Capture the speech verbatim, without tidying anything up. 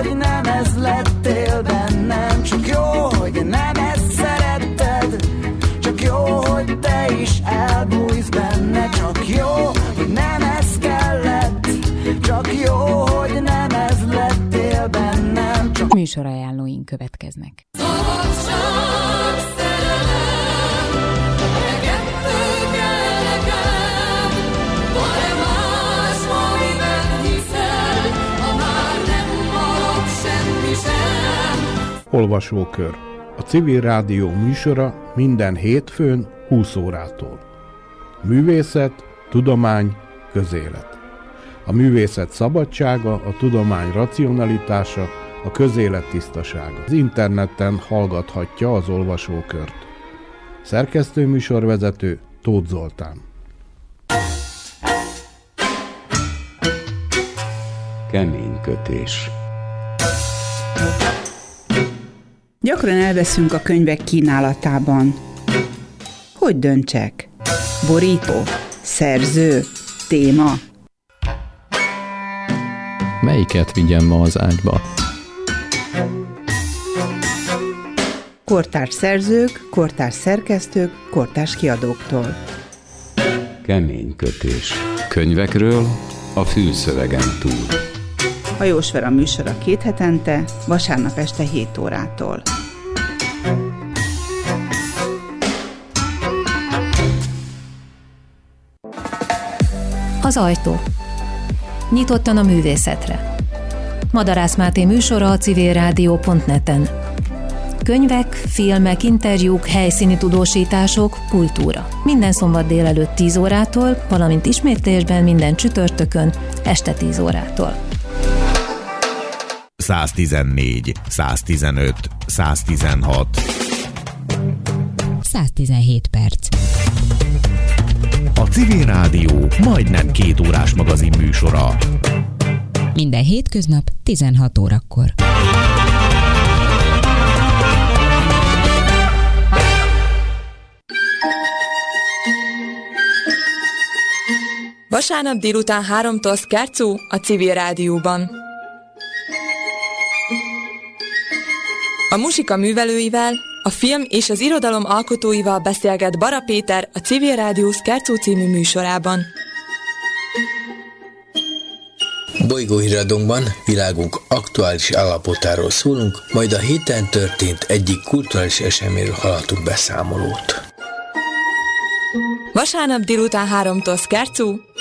hogy nem ez lettél bennem, csak jó, hogy nem ezt szeretted, csak jó, hogy te is elbújsz benne, csak jó, hogy nem ez kellett, csak jó, hogy nem ez lettél bennem, csak... Műsorajánlóink következnek. Olvasókör. A Civil Rádió műsora minden hétfőn húsz órától. Művészet, tudomány, közélet. A művészet szabadsága, a tudomány racionalitása, a közélet tisztasága. Az interneten hallgathatja az Olvasókört. Szerkesztő műsorvezető Tóth Zoltán. Keménykötés. Gyakran elveszünk a könyvek kínálatában. Hogy döntsek? Borító? Szerző? Téma? Melyiket vigyem ma az ágyba? Kortárs szerzők, kortárs szerkesztők, kortárs kiadóktól. Keménykötés. Könyvekről a fülszövegen túl. Hajós Vera műsora két hetente, vasárnap este hét órától. Az ajtó. Nyitottan a művészetre. Madarász Máté műsora a civilrádió pont net-en. Könyvek, filmek, interjúk, helyszíni tudósítások, kultúra. Minden szombat délelőtt tíz órától, valamint ismétlésben minden csütörtökön este tíz órától. száztizennégy, száztizenöt, száztizenhat. száztizenhét perc. A Civil Rádió majdnem két órás magazin műsora. Minden hétköznap tizenhat órakor. Vasárnap délután háromtól Szkárcú a Civil Rádióban. A muzsika művelőivel, a film és az irodalom alkotóival beszélget Bara Péter a Civil Rádió Szkárcú című műsorában. Bolygóhíradónkban világunk aktuális állapotáról szólunk, majd a héten történt egyik kulturális eseményről hallhatunk beszámolót. Vasárnap délután háromtól Szkárcú